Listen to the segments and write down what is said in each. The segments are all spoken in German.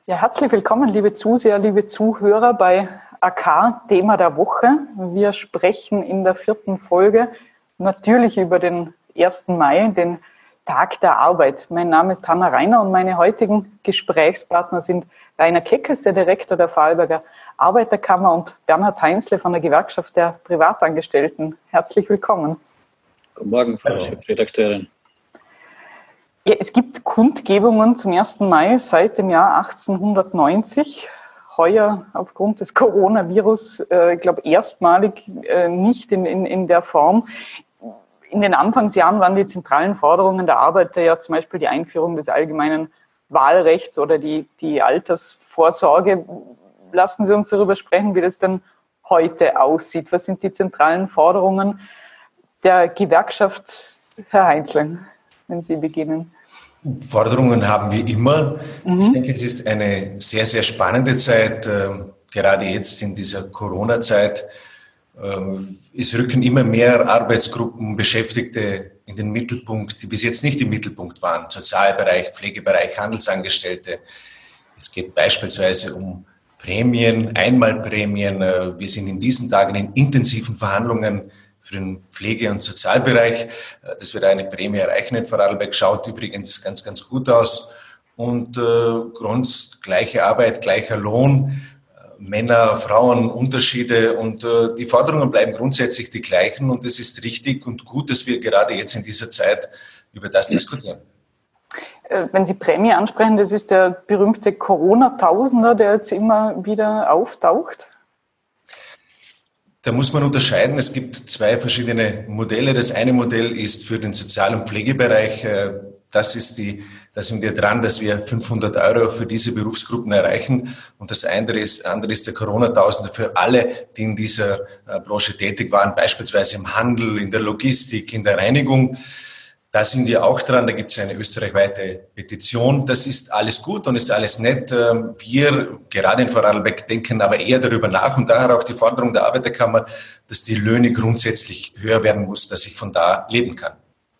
Ja, herzlich willkommen, liebe Zuseher, liebe Zuhörer bei AK Thema der Woche. Wir sprechen in der 4. Folge natürlich über den 1. Mai, den Tag der Arbeit. Mein Name ist Hanna Reiner und meine heutigen Gesprächspartner sind Rainer Keckes, der Direktor der Vorarlberger Arbeiterkammer, und Bernhard Heinzle von der Gewerkschaft der Privatangestellten. Herzlich willkommen. Guten Morgen, Frau Chefredakteurin. Ja, es gibt Kundgebungen zum 1. Mai seit dem Jahr 1890. Heuer aufgrund des Coronavirus, ich glaube, erstmalig nicht in der Form. In den Anfangsjahren waren die zentralen Forderungen der Arbeiter ja zum Beispiel die Einführung des allgemeinen Wahlrechts oder die Altersvorsorge. Lassen Sie uns darüber sprechen, wie das denn heute aussieht. Was sind die zentralen Forderungen der Gewerkschaft, Herr Heinzle, wenn Sie beginnen? Forderungen haben wir immer. Ich denke, es ist eine sehr, sehr spannende Zeit, gerade jetzt in dieser Corona-Zeit. Es rücken immer mehr Arbeitsgruppen, Beschäftigte in den Mittelpunkt, die bis jetzt nicht im Mittelpunkt waren. Sozialbereich, Pflegebereich, Handelsangestellte. Es geht beispielsweise um Prämien, Einmalprämien. Wir sind in diesen Tagen in intensiven Verhandlungen für den Pflege- und Sozialbereich, dass wir da eine Prämie erreichen in Vorarlberg. Schaut übrigens ganz, ganz gut aus. Und gleiche Arbeit, gleicher Lohn, Männer, Frauen, Unterschiede, und die Forderungen bleiben grundsätzlich die gleichen, und es ist richtig und gut, dass wir gerade jetzt in dieser Zeit über das diskutieren. Wenn Sie Prämie ansprechen, das ist der berühmte Corona-Tausender, der jetzt immer wieder auftaucht. Da muss man unterscheiden. Es gibt zwei verschiedene Modelle. Das eine Modell ist für den Sozial- und Pflegebereich. Da sind wir dran, dass wir 500 € für diese Berufsgruppen erreichen. Und das andere ist der Corona-Tausender für alle, die in dieser Branche tätig waren, beispielsweise im Handel, in der Logistik, in der Reinigung. Da sind wir auch dran, da gibt es eine österreichweite Petition. Das ist alles gut und ist alles nett. Wir, gerade in Vorarlberg, denken aber eher darüber nach, und daher auch die Forderung der Arbeiterkammer, dass die Löhne grundsätzlich höher werden muss, dass ich von da leben kann.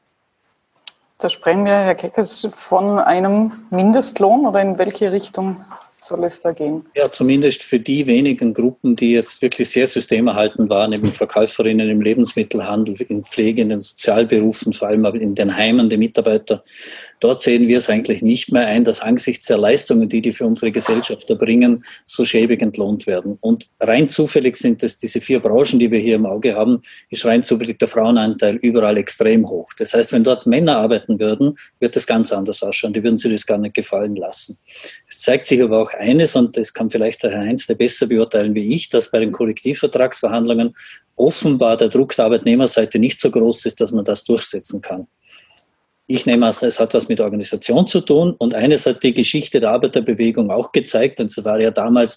Da sprechen wir, Herr Keckes, von einem Mindestlohn, oder in welche Richtung soll es da gehen? Ja, zumindest für die wenigen Gruppen, die jetzt wirklich sehr systemerhaltend waren, eben Verkäuferinnen im Lebensmittelhandel, in Pflege, in den Sozialberufen, vor allem in den Heimen, die Mitarbeiter. Dort sehen wir es eigentlich nicht mehr ein, dass angesichts der Leistungen, die für unsere Gesellschaft erbringen, so schäbig entlohnt werden. Und rein zufällig sind es diese 4 Branchen, die wir hier im Auge haben, ist rein zufällig der Frauenanteil überall extrem hoch. Das heißt, wenn dort Männer arbeiten würden, wird das ganz anders ausschauen. Die würden sich das gar nicht gefallen lassen. Es zeigt sich aber auch eines, und das kann vielleicht der Herr Heinzle besser beurteilen wie ich, dass bei den Kollektivvertragsverhandlungen offenbar der Druck der Arbeitnehmerseite nicht so groß ist, dass man das durchsetzen kann. Ich nehme an, es hat was mit Organisation zu tun, und eines hat die Geschichte der Arbeiterbewegung auch gezeigt, und es war ja damals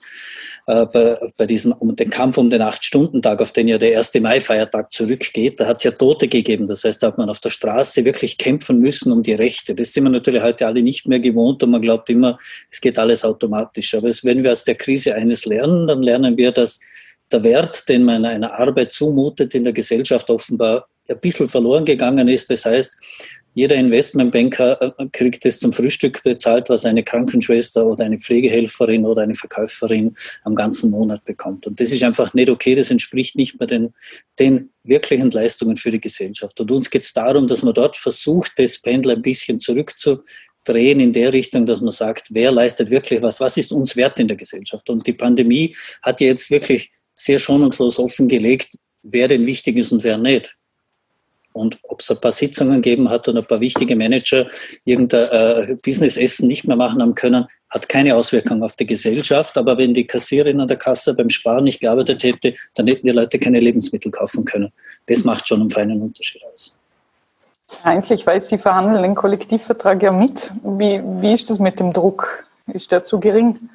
bei diesem den Kampf um den 8-Stunden-Tag, auf den ja der 1. Mai-Feiertag zurückgeht, da hat es ja Tote gegeben. Das heißt, da hat man auf der Straße wirklich kämpfen müssen um die Rechte. Das sind wir natürlich heute alle nicht mehr gewohnt, und man glaubt immer, es geht alles automatisch. Aber wenn wir aus der Krise eines lernen, dann lernen wir, dass der Wert, den man einer Arbeit zumutet, in der Gesellschaft offenbar ein bisschen verloren gegangen ist. Das heißt, jeder Investmentbanker kriegt es zum Frühstück bezahlt, was eine Krankenschwester oder eine Pflegehelferin oder eine Verkäuferin am ganzen Monat bekommt. Und das ist einfach nicht okay, das entspricht nicht mehr den wirklichen Leistungen für die Gesellschaft. Und uns geht es darum, dass man dort versucht, das Pendel ein bisschen zurückzudrehen in der Richtung, dass man sagt, wer leistet wirklich was ist uns wert in der Gesellschaft. Und die Pandemie hat ja jetzt wirklich sehr schonungslos offengelegt, wer denn wichtig ist und wer nicht. Und ob es ein paar Sitzungen gegeben hat und ein paar wichtige Manager irgendein Business-Essen nicht mehr machen haben können, hat keine Auswirkung auf die Gesellschaft. Aber wenn die Kassiererin an der Kasse beim Sparen nicht gearbeitet hätte, dann hätten die Leute keine Lebensmittel kaufen können. Das macht schon einen feinen Unterschied aus. Heinzle, ich weiß, Sie verhandeln den Kollektivvertrag ja mit. Wie ist das mit dem Druck? Ist der zu gering?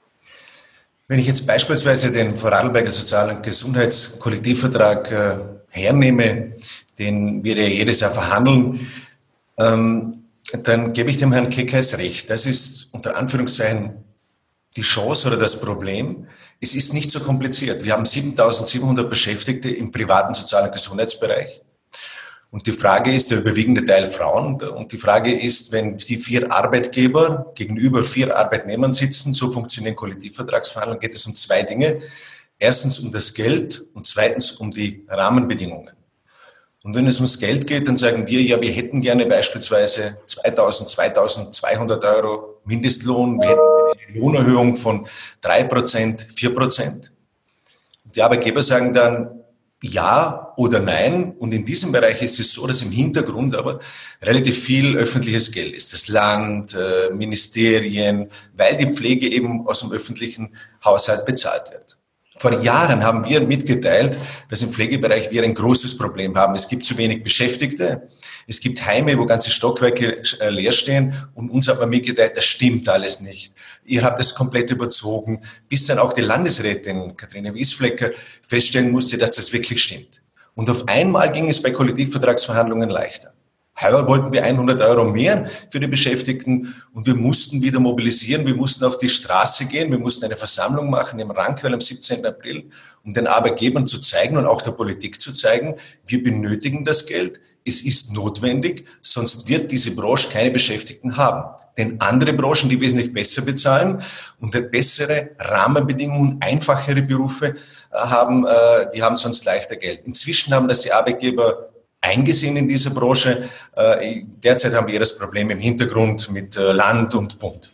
Wenn ich jetzt beispielsweise den Vorarlberger Sozial- und Gesundheitskollektivvertrag hernehme, den wir ja jedes Jahr verhandeln, dann gebe ich dem Herrn Keckes recht. Das ist unter Anführungszeichen die Chance oder das Problem. Es ist nicht so kompliziert. Wir haben 7.700 Beschäftigte im privaten Sozial- und Gesundheitsbereich. Und die Frage ist, der überwiegende Teil Frauen. Und die Frage ist, wenn die 4 Arbeitgeber gegenüber 4 Arbeitnehmern sitzen, so funktionieren Kollektivvertragsverhandlungen, geht es um 2 Dinge. Erstens um das Geld und zweitens um die Rahmenbedingungen. Und wenn es ums Geld geht, dann sagen wir, ja, wir hätten gerne beispielsweise 2.200 Euro Mindestlohn, wir hätten eine Lohnerhöhung von 3%, 4%. Die Arbeitgeber sagen dann ja oder nein. Und in diesem Bereich ist es so, dass im Hintergrund aber relativ viel öffentliches Geld ist. Das Land, Ministerien, weil die Pflege eben aus dem öffentlichen Haushalt bezahlt wird. Vor Jahren haben wir mitgeteilt, dass im Pflegebereich wir ein großes Problem haben. Es gibt zu wenig Beschäftigte. Es gibt Heime, wo ganze Stockwerke leer stehen. Und uns hat man mitgeteilt, das stimmt alles nicht. Ihr habt es komplett überzogen, bis dann auch die Landesrätin Katharina Wiesflecker feststellen musste, dass das wirklich stimmt. Und auf einmal ging es bei Kollektivvertragsverhandlungen leichter. Heuer wollten wir 100 Euro mehr für die Beschäftigten und wir mussten wieder mobilisieren, wir mussten auf die Straße gehen, wir mussten eine Versammlung machen im Rankwell am 17. April, um den Arbeitgebern zu zeigen und auch der Politik zu zeigen, wir benötigen das Geld, es ist notwendig, sonst wird diese Branche keine Beschäftigten haben. Denn andere Branchen, die wesentlich besser bezahlen und bessere Rahmenbedingungen, einfachere Berufe haben, die haben sonst leichter Geld. Inzwischen haben das die Arbeitgeber eingesehen in dieser Branche. Derzeit haben wir eher das Problem im Hintergrund mit Land und Bund.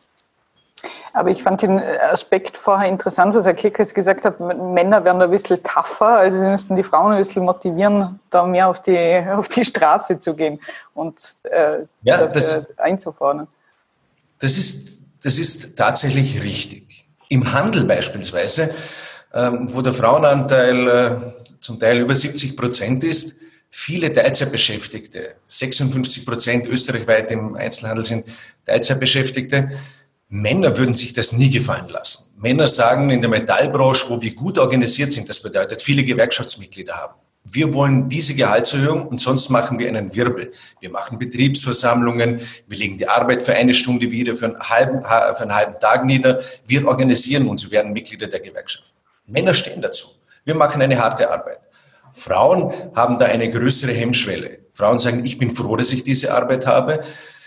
Aber ich fand den Aspekt vorher interessant, was Herr Kirkes gesagt hat, Männer werden ein bisschen tougher, also sie müssten die Frauen ein bisschen motivieren, da mehr auf die Straße zu gehen und das einzufordern. Das ist tatsächlich richtig. Im Handel beispielsweise, wo der Frauenanteil zum Teil über 70% ist, viele Teilzeitbeschäftigte, 56% österreichweit im Einzelhandel sind Teilzeitbeschäftigte. Männer würden sich das nie gefallen lassen. Männer sagen in der Metallbranche, wo wir gut organisiert sind, das bedeutet viele Gewerkschaftsmitglieder haben. Wir wollen diese Gehaltserhöhung und sonst machen wir einen Wirbel. Wir machen Betriebsversammlungen, wir legen die Arbeit für 1 Stunde wieder, für einen halben Tag nieder. Wir organisieren uns, wir werden Mitglieder der Gewerkschaft. Männer stehen dazu. Wir machen eine harte Arbeit. Frauen haben da eine größere Hemmschwelle. Frauen sagen, ich bin froh, dass ich diese Arbeit habe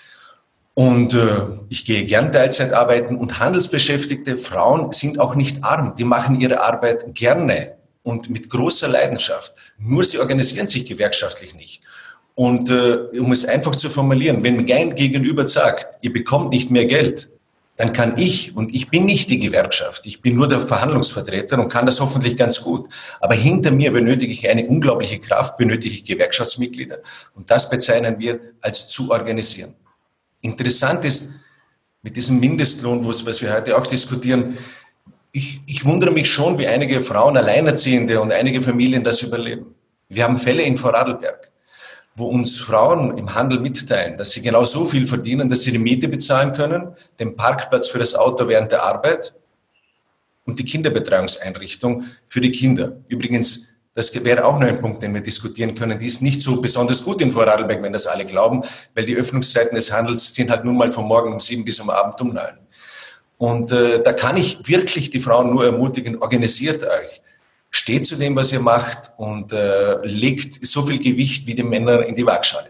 und ich gehe gern Teilzeit arbeiten. Und handelsbeschäftigte Frauen sind auch nicht arm. Die machen ihre Arbeit gerne und mit großer Leidenschaft. Nur sie organisieren sich gewerkschaftlich nicht. Und um es einfach zu formulieren, wenn mein Gegenüber sagt, ihr bekommt nicht mehr Geld, dann kann ich, und ich bin nicht die Gewerkschaft, ich bin nur der Verhandlungsvertreter und kann das hoffentlich ganz gut. Aber hinter mir benötige ich eine unglaubliche Kraft, benötige ich Gewerkschaftsmitglieder. Und das bezeichnen wir als zu organisieren. Interessant ist, mit diesem Mindestlohn, was wir heute auch diskutieren, ich wundere mich schon, wie einige Frauen, Alleinerziehende und einige Familien das überleben. Wir haben Fälle in Vorarlberg, wo uns Frauen im Handel mitteilen, dass sie genau so viel verdienen, dass sie die Miete bezahlen können, den Parkplatz für das Auto während der Arbeit und die Kinderbetreuungseinrichtung für die Kinder. Übrigens, das wäre auch noch ein Punkt, den wir diskutieren können. Die ist nicht so besonders gut in Vorarlberg, wenn das alle glauben, weil die Öffnungszeiten des Handels sind halt nun mal von morgen um 7 bis am Abend um 9. Und da kann ich wirklich die Frauen nur ermutigen, organisiert euch. Steht zu dem, was ihr macht und legt so viel Gewicht wie die Männer in die Waagschale.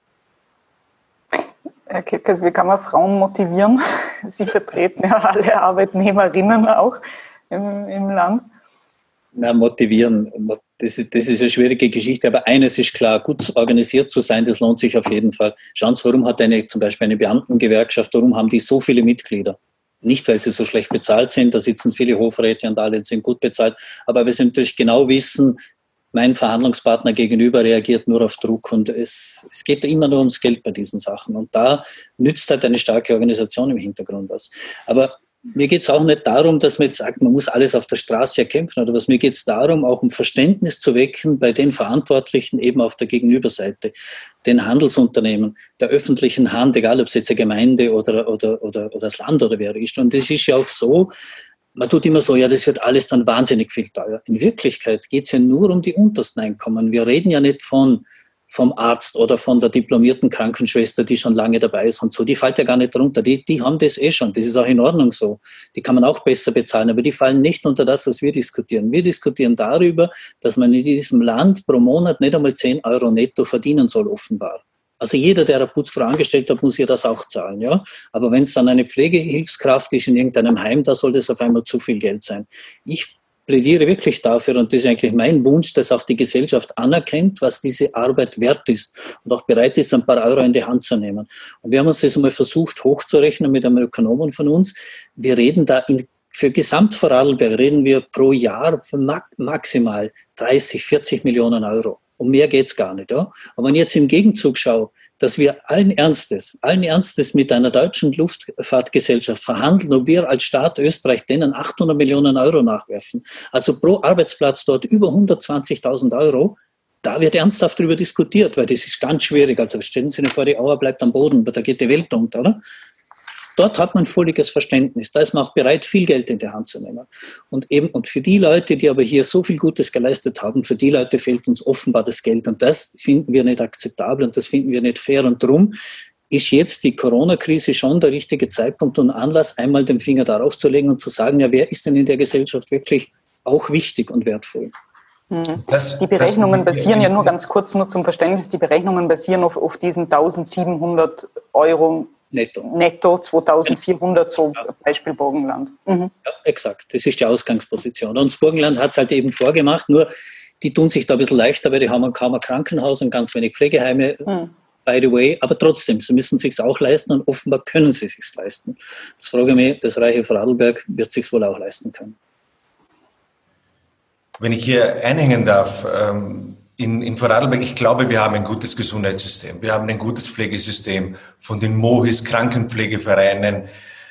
Herr Kirkes, wie kann man Frauen motivieren? Sie vertreten ja alle Arbeitnehmerinnen auch im Land. Na, motivieren, das ist eine schwierige Geschichte, aber eines ist klar, gut organisiert zu sein, das lohnt sich auf jeden Fall. Schauen Sie, warum hat zum Beispiel eine Beamtengewerkschaft, warum haben die so viele Mitglieder? Nicht, weil sie so schlecht bezahlt sind, da sitzen viele Hofräte und alle sind gut bezahlt, aber weil sie natürlich genau wissen, mein Verhandlungspartner gegenüber reagiert nur auf Druck und es geht immer nur ums Geld bei diesen Sachen und da nützt halt eine starke Organisation im Hintergrund was. Aber mir geht es auch nicht darum, dass man jetzt sagt, man muss alles auf der Straße erkämpfen oder was. Mir geht es darum, auch um Verständnis zu wecken bei den Verantwortlichen eben auf der Gegenüberseite, den Handelsunternehmen, der öffentlichen Hand, egal ob es jetzt eine Gemeinde oder das Land oder wer ist. Und es ist ja auch so, man tut immer so, ja, das wird alles dann wahnsinnig viel teuer. In Wirklichkeit geht es ja nur um die untersten Einkommen. Wir reden ja nicht von vom Arzt oder von der diplomierten Krankenschwester, die schon lange dabei ist und so, die fällt ja gar nicht drunter. Die haben das eh schon. Das ist auch in Ordnung so. Die kann man auch besser bezahlen, aber die fallen nicht unter das, was wir diskutieren. Wir diskutieren darüber, dass man in diesem Land pro Monat nicht einmal 10 Euro netto verdienen soll, offenbar. Also jeder, der eine Putzfrau angestellt hat, muss ja das auch zahlen, ja. Aber wenn es dann eine Pflegehilfskraft ist in irgendeinem Heim, da soll das auf einmal zu viel Geld sein. Ich plädiere wirklich dafür, und das ist eigentlich mein Wunsch, dass auch die Gesellschaft anerkennt, was diese Arbeit wert ist und auch bereit ist, ein paar Euro in die Hand zu nehmen. Und wir haben uns das einmal versucht hochzurechnen mit einem Ökonomen von uns. Wir reden da für Gesamtvorarlberg reden wir pro Jahr für maximal 30, 40 Millionen Euro. Um mehr geht's gar nicht. Ja? Aber wenn ich jetzt im Gegenzug schaue, dass wir allen Ernstes mit einer deutschen Luftfahrtgesellschaft verhandeln, ob wir als Staat Österreich denen 800 Millionen Euro nachwerfen, also pro Arbeitsplatz dort über 120.000 Euro, da wird ernsthaft darüber diskutiert, weil das ist ganz schwierig. Also stellen Sie sich vor, die Auer bleibt am Boden, da geht die Welt unter, oder? Dort hat man völliges Verständnis. Da ist man auch bereit, viel Geld in die Hand zu nehmen. Und für die Leute, die aber hier so viel Gutes geleistet haben, für die Leute fehlt uns offenbar das Geld. Und das finden wir nicht akzeptabel und das finden wir nicht fair. Und darum ist jetzt die Corona-Krise schon der richtige Zeitpunkt und Anlass, einmal den Finger darauf zu legen und zu sagen, ja, wer ist denn in der Gesellschaft wirklich auch wichtig und wertvoll? Die Berechnungen basieren ja nur ganz kurz, nur zum Verständnis, die Berechnungen basieren auf diesen 1.700 Euro Netto 2.400, so Beispiel Burgenland. Ja, exakt, das ist die Ausgangsposition. Und das Burgenland hat es halt eben vorgemacht, nur die tun sich da ein bisschen leichter, weil die haben kaum ein Krankenhaus und ganz wenig Pflegeheime, by the way, aber trotzdem, sie müssen es sich auch leisten und offenbar können sie es sich leisten. Das frage ich mich, das reiche Vorarlberg wird es sich wohl auch leisten können. Wenn ich hier einhängen darf, in Vorarlberg, ich glaube, wir haben ein gutes Gesundheitssystem. Wir haben ein gutes Pflegesystem von den MOHIs, Krankenpflegevereinen,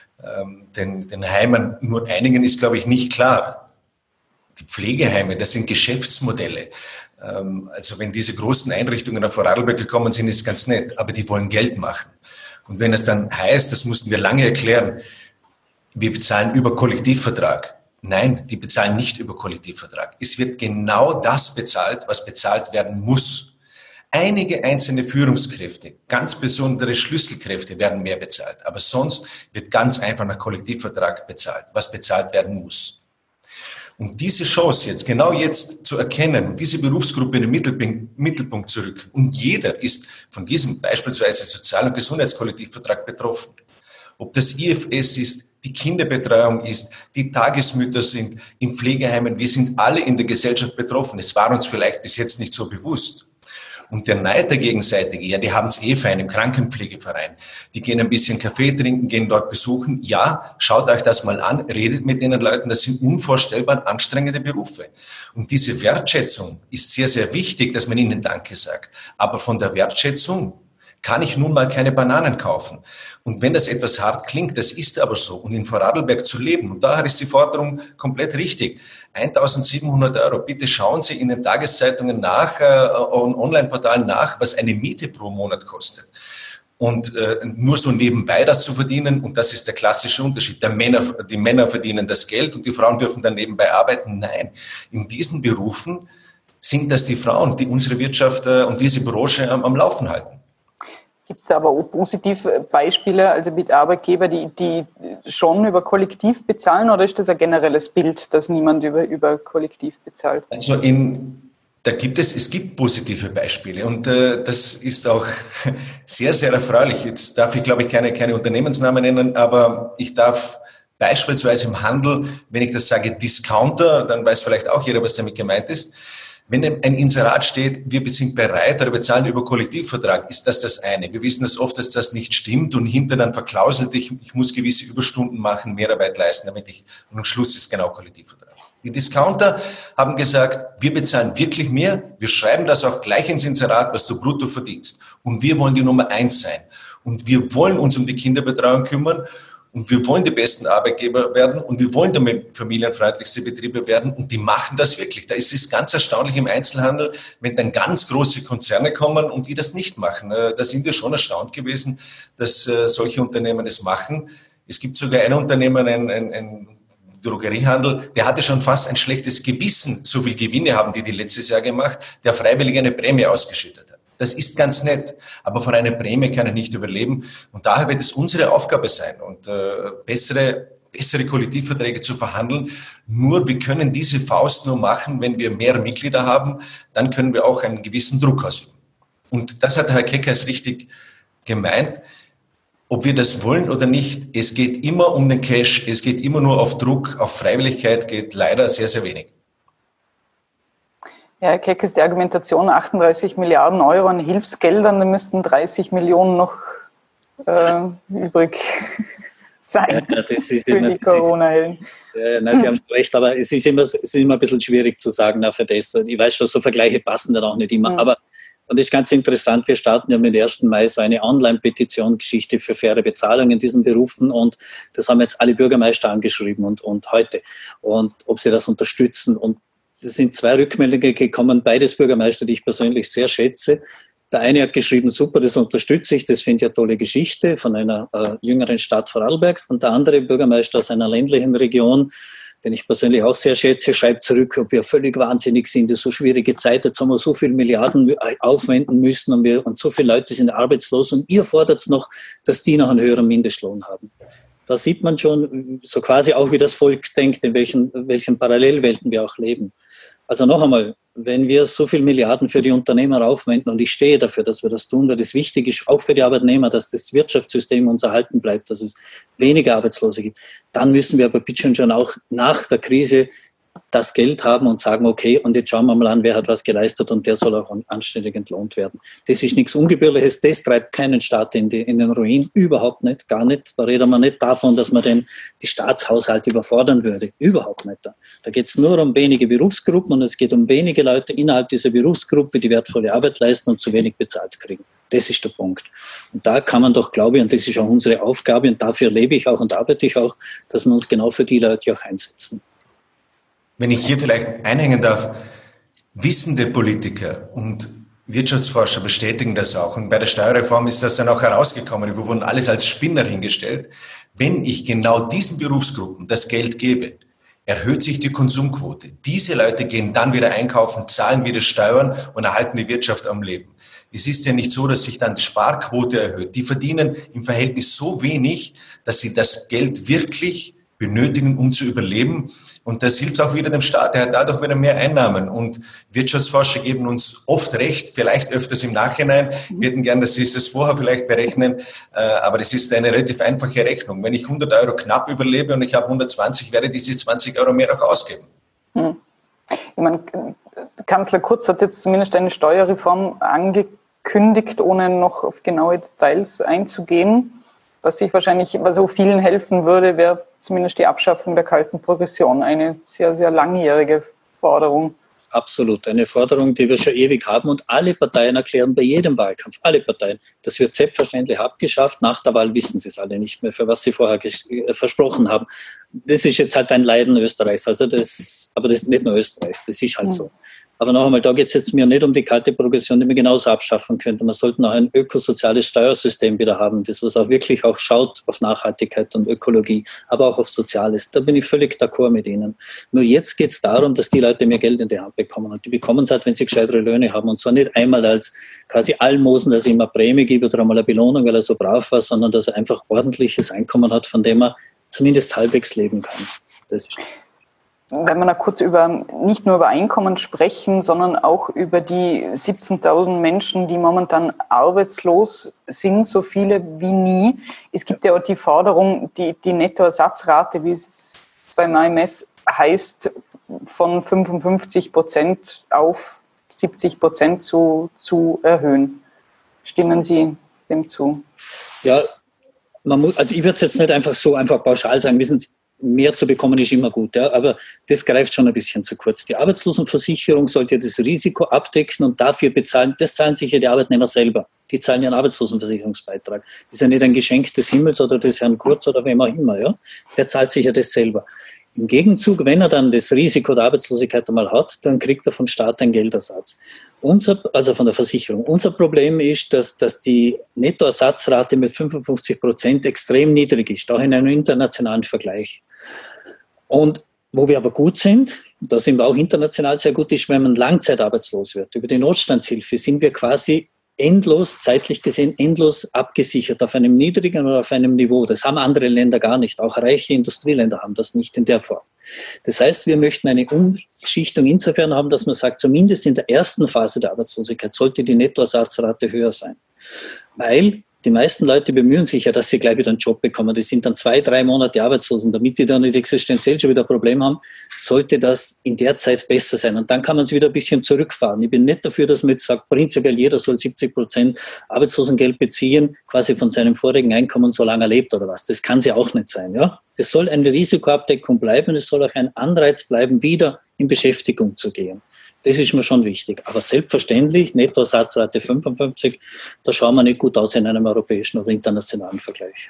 den Heimen. Nur einigen ist, glaube ich, nicht klar. Die Pflegeheime, das sind Geschäftsmodelle. Also wenn diese großen Einrichtungen nach Vorarlberg gekommen sind, ist ganz nett, aber die wollen Geld machen. Und wenn es dann heißt, das mussten wir lange erklären, wir bezahlen über Kollektivvertrag. Nein, die bezahlen nicht über Kollektivvertrag. Es wird genau das bezahlt, was bezahlt werden muss. Einige einzelne Führungskräfte, ganz besondere Schlüsselkräfte werden mehr bezahlt. Aber sonst wird ganz einfach nach Kollektivvertrag bezahlt, was bezahlt werden muss. Und diese Chance jetzt, genau jetzt zu erkennen, diese Berufsgruppe in den Mittelpunkt zu rücken. Und jeder ist von diesem beispielsweise Sozial- und Gesundheitskollektivvertrag betroffen. Ob das IFS ist, die Kinderbetreuung ist, die Tagesmütter sind, in Pflegeheimen, wir sind alle in der Gesellschaft betroffen. Es war uns vielleicht bis jetzt nicht so bewusst. Und der Neid der Gegenseitige, ja, die haben es fein im Krankenpflegeverein. Die gehen ein bisschen Kaffee trinken, gehen dort besuchen. Ja, schaut euch das mal an, redet mit den Leuten. Das sind unvorstellbar anstrengende Berufe. Und diese Wertschätzung ist sehr, sehr wichtig, dass man ihnen Danke sagt. Aber von der Wertschätzung kann ich nun mal keine Bananen kaufen. Und wenn das etwas hart klingt, das ist aber so. Und in Vorarlberg zu leben, und daher ist die Forderung komplett richtig. 1.700 Euro. Bitte schauen Sie in den Tageszeitungen nach, Online-Portalen nach, was eine Miete pro Monat kostet. Und nur so nebenbei das zu verdienen, und das ist der klassische Unterschied. Die Männer verdienen das Geld und die Frauen dürfen dann nebenbei arbeiten. Nein, in diesen Berufen sind das die Frauen, die unsere Wirtschaft und diese Branche am Laufen halten. Gibt es da aber auch positive Beispiele, also mit Arbeitgeber, die schon über Kollektiv bezahlen, oder ist das ein generelles Bild, dass niemand über Kollektiv bezahlt? Also es gibt positive Beispiele und das ist auch sehr, sehr erfreulich. Jetzt darf ich, glaube ich, keine Unternehmensnamen nennen, aber ich darf beispielsweise im Handel, wenn ich das sage Discounter, dann weiß vielleicht auch jeder, was damit gemeint ist. Wenn ein Inserat steht, wir sind bereit oder bezahlen über Kollektivvertrag, ist das eine. Wir wissen das oft, dass das nicht stimmt und hinter dann verklauselt, ich muss gewisse Überstunden machen, Mehrarbeit leisten, und am Schluss ist genau Kollektivvertrag. Die Discounter haben gesagt, wir bezahlen wirklich mehr, wir schreiben das auch gleich ins Inserat, was du brutto verdienst. Und wir wollen die Nummer 1 sein. Und wir wollen uns um die Kinderbetreuung kümmern. Und wir wollen die besten Arbeitgeber werden und wir wollen damit familienfreundlichste Betriebe werden und die machen das wirklich. Da ist es ganz erstaunlich im Einzelhandel, wenn dann ganz große Konzerne kommen und die das nicht machen. Da sind wir schon erstaunt gewesen, dass solche Unternehmen es machen. Es gibt sogar ein Unternehmen, ein Drogeriehandel, der hatte schon fast ein schlechtes Gewissen, so viel Gewinne haben die letztes Jahr gemacht, der freiwillig eine Prämie ausgeschüttet hat. Das ist ganz nett, aber von einer Prämie kann ich nicht überleben. Und daher wird es unsere Aufgabe sein, und bessere Kollektivverträge zu verhandeln. Nur wir können diese Faust nur machen, wenn wir mehr Mitglieder haben. Dann können wir auch einen gewissen Druck ausüben. Und das hat Herr Keckers richtig gemeint. Ob wir das wollen oder nicht, es geht immer um den Cash, es geht immer nur auf Druck, auf Freiwilligkeit geht leider sehr, sehr wenig. Ja, Herr Keckers, die Argumentation 38 Milliarden Euro an Hilfsgeldern, da müssten 30 Millionen noch übrig sein das ist für die Corona-Helden. Nein, Sie haben recht, aber es ist immer ein bisschen schwierig zu sagen, für das. Ich weiß schon, so Vergleiche passen dann auch nicht immer. Mhm. Aber, und das ist ganz interessant, wir starten ja mit 1. Mai so eine Online-Petition-Geschichte für faire Bezahlung in diesen Berufen, und das haben jetzt alle Bürgermeister angeschrieben und heute. Und ob sie das unterstützen. Und es sind 2 Rückmeldungen gekommen, beides Bürgermeister, die ich persönlich sehr schätze. Der eine hat geschrieben, super, das unterstütze ich, das finde ich eine tolle Geschichte von einer jüngeren Stadt Vorarlbergs. Und der andere Bürgermeister aus einer ländlichen Region, den ich persönlich auch sehr schätze, schreibt zurück, ob wir völlig wahnsinnig sind, so schwierige Zeit, jetzt haben wir so viele Milliarden aufwenden müssen und so viele Leute sind arbeitslos und ihr fordert noch, dass die noch einen höheren Mindestlohn haben. Da sieht man schon so quasi auch, wie das Volk denkt, in welchen Parallelwelten wir auch leben. Also noch einmal, wenn wir so viele Milliarden für die Unternehmer aufwenden, und ich stehe dafür, dass wir das tun, weil das wichtig ist, auch für die Arbeitnehmer, dass das Wirtschaftssystem uns erhalten bleibt, dass es weniger Arbeitslose gibt, dann müssen wir aber bitte schon auch nach der Krise das Geld haben und sagen, okay, und jetzt schauen wir mal an, wer hat was geleistet und der soll auch anständig entlohnt werden. Das ist nichts Ungebührliches, das treibt keinen Staat in den Ruin, überhaupt nicht, gar nicht. Da reden wir nicht davon, dass man die Staatshaushalte überfordern würde, überhaupt nicht. Da geht es nur um wenige Berufsgruppen und es geht um wenige Leute innerhalb dieser Berufsgruppe, die wertvolle Arbeit leisten und zu wenig bezahlt kriegen. Das ist der Punkt. Und da kann man doch, glaube ich, und das ist auch unsere Aufgabe und dafür lebe ich auch und arbeite ich auch, dass wir uns genau für die Leute auch einsetzen. Wenn ich hier vielleicht einhängen darf, wissende Politiker und Wirtschaftsforscher bestätigen das auch. Und bei der Steuerreform ist das dann auch herausgekommen. Wir wurden alles als Spinner hingestellt. Wenn ich genau diesen Berufsgruppen das Geld gebe, erhöht sich die Konsumquote. Diese Leute gehen dann wieder einkaufen, zahlen wieder Steuern und erhalten die Wirtschaft am Leben. Es ist ja nicht so, dass sich dann die Sparquote erhöht. Die verdienen im Verhältnis so wenig, dass sie das Geld wirklich benötigen, um zu überleben. Und das hilft auch wieder dem Staat. Er hat dadurch wieder mehr Einnahmen. Und Wirtschaftsforscher geben uns oft recht, vielleicht öfters im Nachhinein. Wir hätten gern, dass sie es vorher vielleicht berechnen. Aber das ist eine relativ einfache Rechnung. Wenn ich 100 Euro knapp überlebe und ich habe 120, werde ich diese 20 Euro mehr auch ausgeben. Ich meine, Kanzler Kurz hat jetzt zumindest eine Steuerreform angekündigt, ohne noch auf genaue Details einzugehen. Was so vielen helfen würde, wäre zumindest die Abschaffung der kalten Progression. Eine sehr, sehr langjährige Forderung. Absolut. Eine Forderung, die wir schon ewig haben. Und alle Parteien erklären bei jedem Wahlkampf, alle Parteien, das wird selbstverständlich abgeschafft. Nach der Wahl wissen sie es alle nicht mehr, für was sie vorher versprochen haben. Das ist jetzt halt ein Leiden Österreichs. Aber das ist nicht nur Österreichs, das ist halt so. Aber noch einmal, da geht es jetzt mir nicht um die kalte Progression, die man genauso abschaffen könnte. Man sollte noch ein ökosoziales Steuersystem wieder haben, das was auch wirklich auch schaut auf Nachhaltigkeit und Ökologie, aber auch auf Soziales. Da bin ich völlig d'accord mit Ihnen. Nur jetzt geht es darum, dass die Leute mehr Geld in die Hand bekommen. Und die bekommen es halt, wenn sie gescheitere Löhne haben. Und zwar nicht einmal als quasi Almosen, dass es immer Prämie gibt oder einmal eine Belohnung, weil er so brav war, sondern dass er einfach ordentliches Einkommen hat, von dem er zumindest halbwegs leben kann. Das ist Wenn wir noch kurz nicht nur über Einkommen sprechen, sondern auch über die 17.000 Menschen, die momentan arbeitslos sind, so viele wie nie. Es gibt ja auch die Forderung, die Nettoersatzrate, wie es beim AMS heißt, von 55% auf 70% zu erhöhen. Stimmen Sie dem zu? Ja, also ich würde es jetzt nicht einfach pauschal sagen, wissen Sie, mehr zu bekommen ist immer gut, ja, aber das greift schon ein bisschen zu kurz. Die Arbeitslosenversicherung sollte das Risiko abdecken und dafür bezahlen, das zahlen sich ja die Arbeitnehmer selber. Die zahlen ihren Arbeitslosenversicherungsbeitrag. Das ist ja nicht ein Geschenk des Himmels oder des Herrn Kurz oder wem auch immer, ja. Der zahlt sich ja das selber. Im Gegenzug, wenn er dann das Risiko der Arbeitslosigkeit einmal hat, dann kriegt er vom Staat einen Geldersatz. Also von der Versicherung. Unser Problem ist, dass die Nettoersatzrate mit 55% extrem niedrig ist, auch in einem internationalen Vergleich. Und wo wir aber gut sind, da sind wir auch international sehr gut, ist, wenn man langzeitarbeitslos wird. Über die Notstandshilfe sind wir quasi endlos, zeitlich gesehen, endlos abgesichert auf einem niedrigen oder auf einem Niveau. Das haben andere Länder gar nicht. Auch reiche Industrieländer haben das nicht in der Form. Das heißt, wir möchten eine Umschichtung insofern haben, dass man sagt, zumindest in der ersten Phase der Arbeitslosigkeit sollte die Nettoersatzrate höher sein. Weil die meisten Leute bemühen sich ja, dass sie gleich wieder einen Job bekommen. Die sind dann 2-3 Monate arbeitslos. Und damit die dann nicht existenziell schon wieder ein Problem haben, sollte das in der Zeit besser sein. Und dann kann man es wieder ein bisschen zurückfahren. Ich bin nicht dafür, dass man jetzt sagt, prinzipiell jeder soll 70% Arbeitslosengeld beziehen, quasi von seinem vorigen Einkommen, solange er lebt oder was. Das kann es ja auch nicht sein. Ja? Es soll eine Risikoabdeckung bleiben. Es soll auch ein Anreiz bleiben, wieder in Beschäftigung zu gehen. Das ist mir schon wichtig. Aber selbstverständlich, Nettoersatzrate 55, da schauen wir nicht gut aus in einem europäischen oder internationalen Vergleich.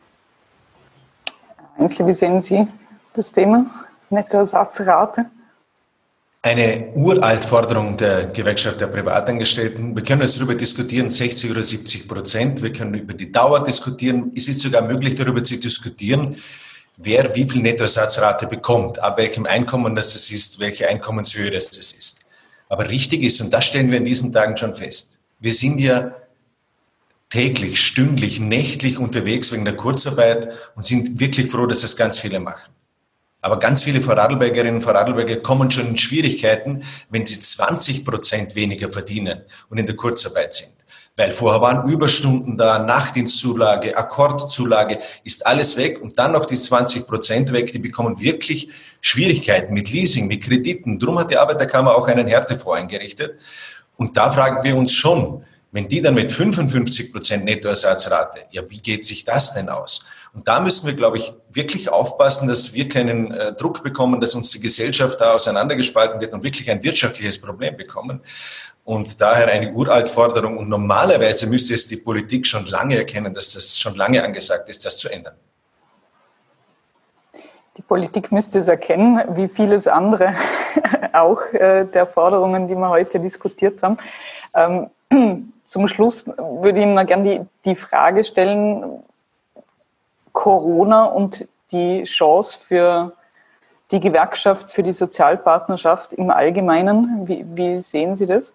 Einzel, wie sehen Sie das Thema Nettoersatzrate? Eine Uraltforderung der Gewerkschaft der Privatangestellten. Wir können jetzt darüber diskutieren, 60 oder 70%. Wir können über die Dauer diskutieren. Es ist sogar möglich, darüber zu diskutieren, wer wie viel Nettoersatzrate bekommt, ab welchem Einkommen das ist, welche Einkommenshöhe das ist. Aber richtig ist, und das stellen wir in diesen Tagen schon fest, wir sind ja täglich, stündlich, nächtlich unterwegs wegen der Kurzarbeit und sind wirklich froh, dass das ganz viele machen. Aber ganz viele Vorarlbergerinnen und Vorarlberger kommen schon in Schwierigkeiten, wenn sie 20% weniger verdienen und in der Kurzarbeit sind. Weil vorher waren Überstunden da, Nachtdienstzulage, Akkordzulage, ist alles weg und dann noch die 20% weg, die bekommen wirklich Schwierigkeiten mit Leasing, mit Krediten. Darum hat die Arbeiterkammer auch einen Härtefonds eingerichtet. Und da fragen wir uns schon, wenn die dann mit 55% Nettoersatzrate, ja, wie geht sich das denn aus? Und da müssen wir, glaube ich, wirklich aufpassen, dass wir keinen Druck bekommen, dass uns die Gesellschaft da auseinandergespalten wird und wirklich ein wirtschaftliches Problem bekommen. Und daher eine Uraltforderung. Und normalerweise müsste es die Politik schon lange erkennen, dass das schon lange angesagt ist, das zu ändern. Die Politik müsste es erkennen, wie vieles andere auch der Forderungen, die wir heute diskutiert haben. Zum Schluss würde ich Ihnen mal gerne die Frage stellen, Corona und die Chance für die Gewerkschaft, für die Sozialpartnerschaft im Allgemeinen. Wie sehen Sie das?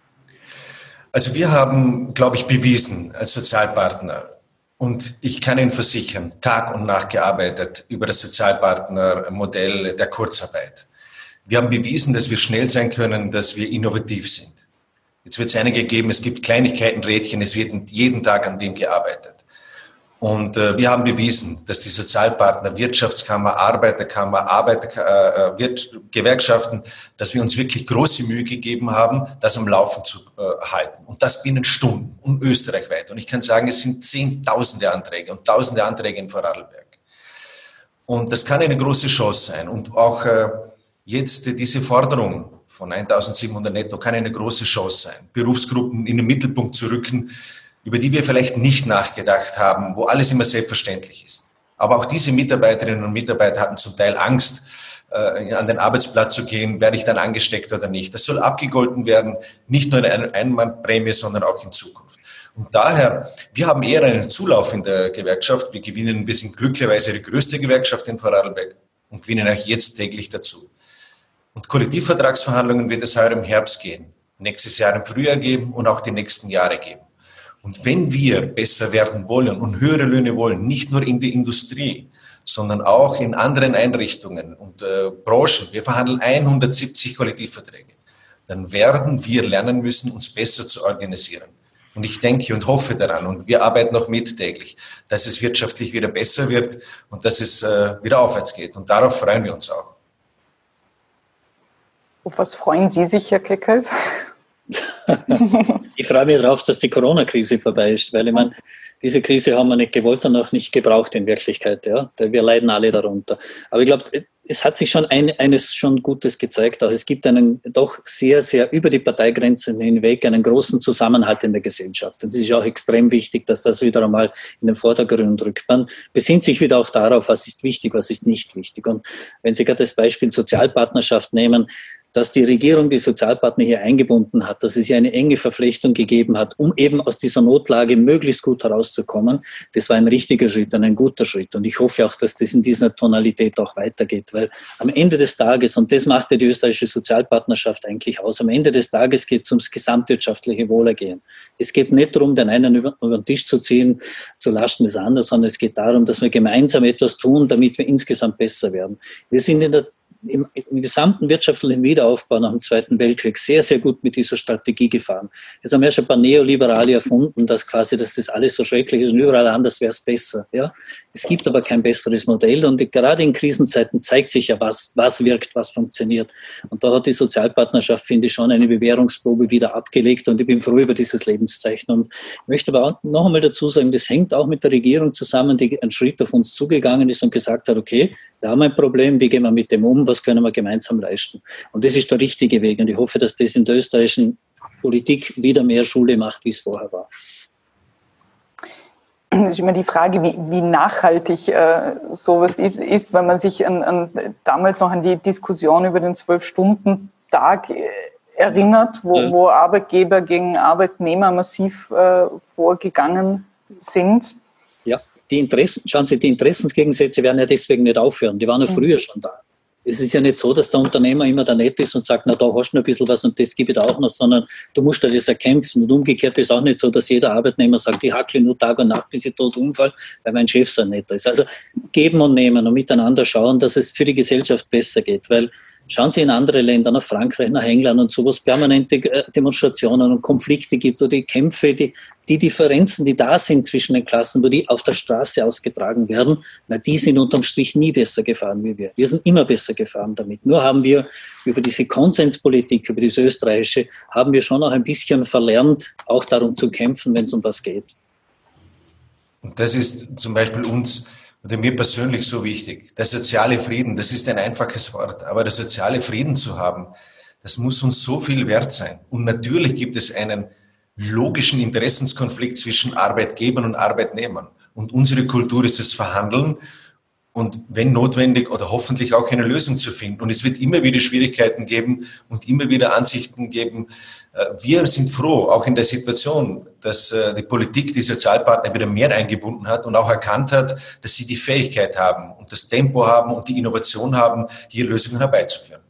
Also wir haben, glaube ich, bewiesen als Sozialpartner, und ich kann Ihnen versichern, Tag und Nacht gearbeitet über das Sozialpartnermodell der Kurzarbeit. Wir haben bewiesen, dass wir schnell sein können, dass wir innovativ sind. Jetzt wird es einige geben, es gibt Kleinigkeiten, Rädchen, es wird jeden Tag an dem gearbeitet. Und wir haben bewiesen, dass die Sozialpartner, Wirtschaftskammer, Arbeiterkammer, Gewerkschaften, dass wir uns wirklich große Mühe gegeben haben, das am Laufen zu halten. Und das binnen Stunden und österreichweit. Und ich kann sagen, es sind Zehntausende Anträge und Tausende Anträge in Vorarlberg. Und das kann eine große Chance sein. Und auch jetzt diese Forderung von 1.700 netto kann eine große Chance sein, Berufsgruppen in den Mittelpunkt zu rücken, über die wir vielleicht nicht nachgedacht haben, wo alles immer selbstverständlich ist. Aber auch diese Mitarbeiterinnen und Mitarbeiter hatten zum Teil Angst, an den Arbeitsplatz zu gehen, werde ich dann angesteckt oder nicht. Das soll abgegolten werden, nicht nur in einer Einmannprämie, sondern auch in Zukunft. Und daher, wir haben eher einen Zulauf in der Gewerkschaft. Wir sind glücklicherweise die größte Gewerkschaft in Vorarlberg und gewinnen auch jetzt täglich dazu. Und Kollektivvertragsverhandlungen wird es heuer im Herbst gehen, nächstes Jahr im Frühjahr geben und auch die nächsten Jahre geben. Und wenn wir besser werden wollen und höhere Löhne wollen, nicht nur in der Industrie, sondern auch in anderen Einrichtungen und Branchen, wir verhandeln 170 Kollektivverträge, dann werden wir lernen müssen, uns besser zu organisieren. Und ich denke und hoffe daran, und wir arbeiten noch mit täglich, dass es wirtschaftlich wieder besser wird und dass es wieder aufwärts geht. Und darauf freuen wir uns auch. Auf was freuen Sie sich, Herr Keckels? Ich freue mich darauf, dass die Corona-Krise vorbei ist, weil ich meine, diese Krise haben wir nicht gewollt und auch nicht gebraucht in Wirklichkeit. Ja? Wir leiden alle darunter. Aber ich glaube, es hat sich schon eines schon Gutes gezeigt. Auch es gibt einen doch sehr, sehr über die Parteigrenzen hinweg einen großen Zusammenhalt in der Gesellschaft. Und es ist auch extrem wichtig, dass das wieder einmal in den Vordergrund rückt. Man besinnt sich wieder auch darauf, was ist wichtig, was ist nicht wichtig. Und wenn Sie gerade das Beispiel Sozialpartnerschaft nehmen, dass die Regierung die Sozialpartner hier eingebunden hat, dass es hier eine enge Verflechtung gegeben hat, um eben aus dieser Notlage möglichst gut herauszukommen, das war ein richtiger Schritt und ein guter Schritt. Und ich hoffe auch, dass das in dieser Tonalität auch weitergeht, weil am Ende des Tages, und das macht ja die österreichische Sozialpartnerschaft eigentlich aus, am Ende des Tages geht es ums gesamtwirtschaftliche Wohlergehen. Es geht nicht darum, den einen über den Tisch zu ziehen, zu Lasten des anderen, sondern es geht darum, dass wir gemeinsam etwas tun, damit wir insgesamt besser werden. Wir sind im gesamten wirtschaftlichen Wiederaufbau nach dem Zweiten Weltkrieg sehr, sehr gut mit dieser Strategie gefahren. Jetzt haben wir schon ein paar Neoliberale erfunden, dass das alles so schrecklich ist und überall anders wäre es besser. Ja? Es gibt aber kein besseres Modell und gerade in Krisenzeiten zeigt sich ja, was wirkt, was funktioniert. Und da hat die Sozialpartnerschaft, finde ich, schon eine Bewährungsprobe wieder abgelegt und ich bin froh über dieses Lebenszeichen. Und ich möchte aber auch noch einmal dazu sagen, das hängt auch mit der Regierung zusammen, die einen Schritt auf uns zugegangen ist und gesagt hat, okay, wir haben ein Problem, wie gehen wir mit dem um, was können wir gemeinsam leisten? Und das ist der richtige Weg. Und ich hoffe, dass das in der österreichischen Politik wieder mehr Schule macht, wie es vorher war. Das ist immer die Frage, wie nachhaltig sowas ist, wenn man sich damals noch an die Diskussion über den 12-Stunden-Tag erinnert, wo Arbeitgeber gegen Arbeitnehmer massiv vorgegangen sind. Ja, schauen Sie, die Interessensgegensätze werden ja deswegen nicht aufhören. Die waren ja früher schon da. Es ist ja nicht so, dass der Unternehmer immer da nett ist und sagt, na, da hast du noch ein bisschen was und das gebe ich da auch noch, sondern du musst dir das erkämpfen. Und umgekehrt ist auch nicht so, dass jeder Arbeitnehmer sagt, ich hackle nur Tag und Nacht, bis ich tot umfall, weil mein Chef so nett ist. Also geben und nehmen und miteinander schauen, dass es für die Gesellschaft besser geht, weil schauen Sie in andere Länder, nach Frankreich, nach England und so, wo es permanente Demonstrationen und Konflikte gibt, wo die Kämpfe, die Differenzen, die da sind zwischen den Klassen, wo die auf der Straße ausgetragen werden, na, die sind unterm Strich nie besser gefahren wie wir. Wir sind immer besser gefahren damit. Nur haben wir über diese Konsenspolitik, über diese österreichische, haben wir schon auch ein bisschen verlernt, auch darum zu kämpfen, wenn es um was geht. Und das ist zum Beispiel uns oder mir persönlich so wichtig. Der soziale Frieden, das ist ein einfaches Wort, aber der soziale Frieden zu haben, das muss uns so viel wert sein. Und natürlich gibt es einen logischen Interessenskonflikt zwischen Arbeitgebern und Arbeitnehmern. Und unsere Kultur ist das Verhandeln und wenn notwendig oder hoffentlich auch eine Lösung zu finden. Und es wird immer wieder Schwierigkeiten geben und immer wieder Ansichten geben. Wir sind froh, auch in der Situation, dass die Politik die Sozialpartner wieder mehr eingebunden hat und auch erkannt hat, dass sie die Fähigkeit haben und das Tempo haben und die Innovation haben, hier Lösungen herbeizuführen.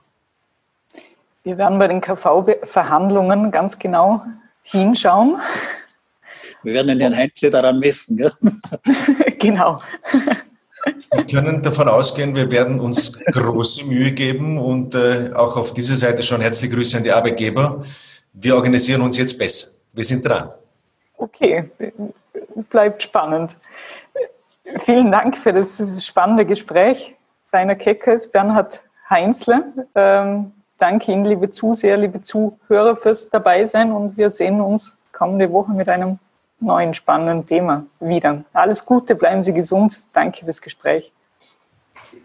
Wir werden bei den KV-Verhandlungen ganz genau hinschauen. Wir werden den Herrn Heinzle daran messen. Gell? Genau. Wir können davon ausgehen, wir werden uns große Mühe geben und auch auf dieser Seite schon herzliche Grüße an die Arbeitgeber. Wir organisieren uns jetzt besser. Wir sind dran. Okay, bleibt spannend. Vielen Dank für das spannende Gespräch. Rainer Keckers, Bernhard Heinzle. Danke Ihnen, liebe Zuseher, liebe Zuhörer, fürs Dabeisein und wir sehen uns kommende Woche mit einem neuen spannenden Thema wieder. Alles Gute, bleiben Sie gesund. Danke fürs Gespräch.